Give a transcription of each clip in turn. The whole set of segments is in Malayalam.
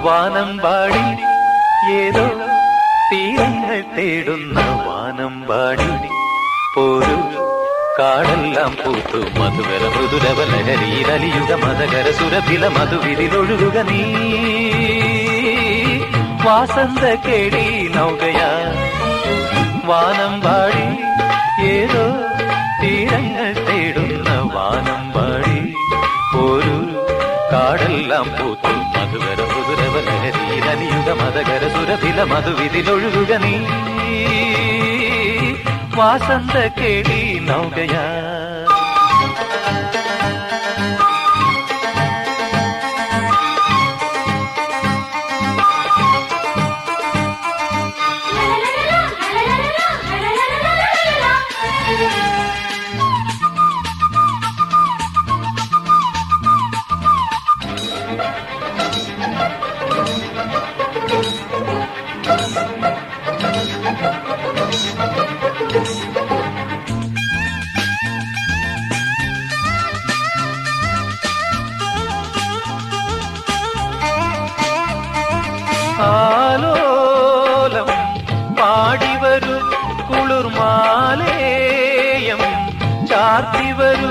വാനമ്പാടി ഏതോ തീരങ്ങൾ തേടുന്ന വാനമ്പാടി പോരു കാടെല്ലാം പൂത്തു മധുകര മൃദുരവലഹരിയിലലിയുക മതകര സുരഭില മധുവിതിലൊഴുകുക നീ വാസന്ത കേളി നൗകയാ വാനമ്പാടി ഏതോ തീരങ്ങൾ തേടുന്ന വാനമ്പാടി ഒരു കാടെല്ലാം പൂത്തു മധുകര മധുരവലഹരിയിലലിയുക മതകര സുരഭില മധുവിതിലൊഴുകുക നീ വാസന്ത കേളി നൗകയാ ആലോലം പാടിവരു കുളിർമാലേയം ചാർത്തിവരു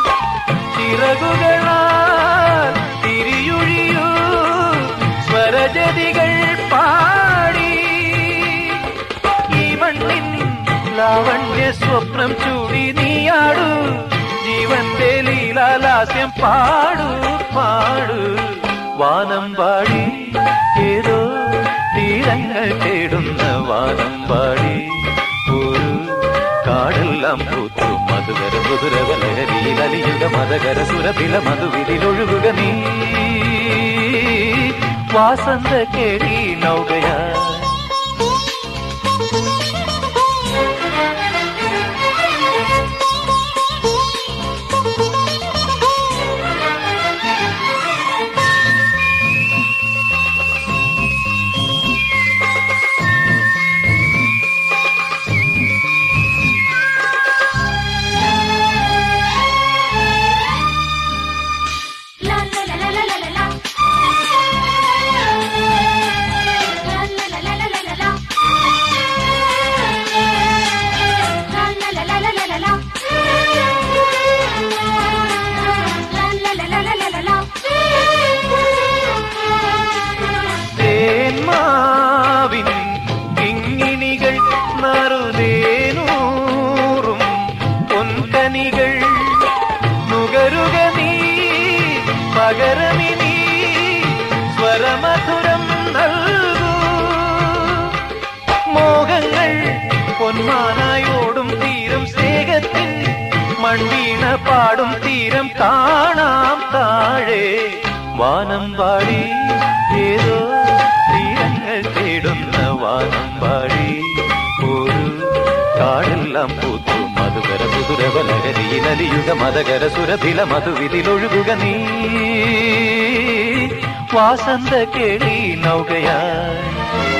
ചിറകുകളാൽ തിരിയൊഴിയൂ സ്വരജതികൾ പാടി ഈ മണ്ണിൻ ലാവണ്യ സ്വപ്നം ചൂടി നീയാടു ജീവന്റെ ലീലാലാസ്യം പാടു പാടു വാനമ്പാടി ഏതോ തീരങ്ങൾ തേടുന്ന വാനമ്പാടി ഒരു കാടെല്ലാം പൂത്തു മധുകര മധുരവലഹരിയിലലിയുക മതകര സുരഭില മധുവിതിലൊഴുകുക നീ വാസന്ത കേളി നൗകയാ കിങ്ങിണികൾ നറുതേനൂറും പൊൻകനികൾ നുകരുക നീ പകരമിനി സ്വരമധുരം നൽകൂ മോഹങ്ങൾ പൊന്മാനായോടും തീരം സ്നേഹത്തിൻ മൺവീണ പാടും തീരം കാണാം താഴെ വാനമ്പാടി ഏതോ തീരങ്ങൾ തേടുന്ന വാനമ്പാടി ഒരു കാടെല്ലാം പൂത്തു മധുകര മധുരവലഹരിയിലലിയുക മതകര സുരഭില മധുവിതിലൊഴുകുക നീ വാസന്ത കേളി നൗകയാ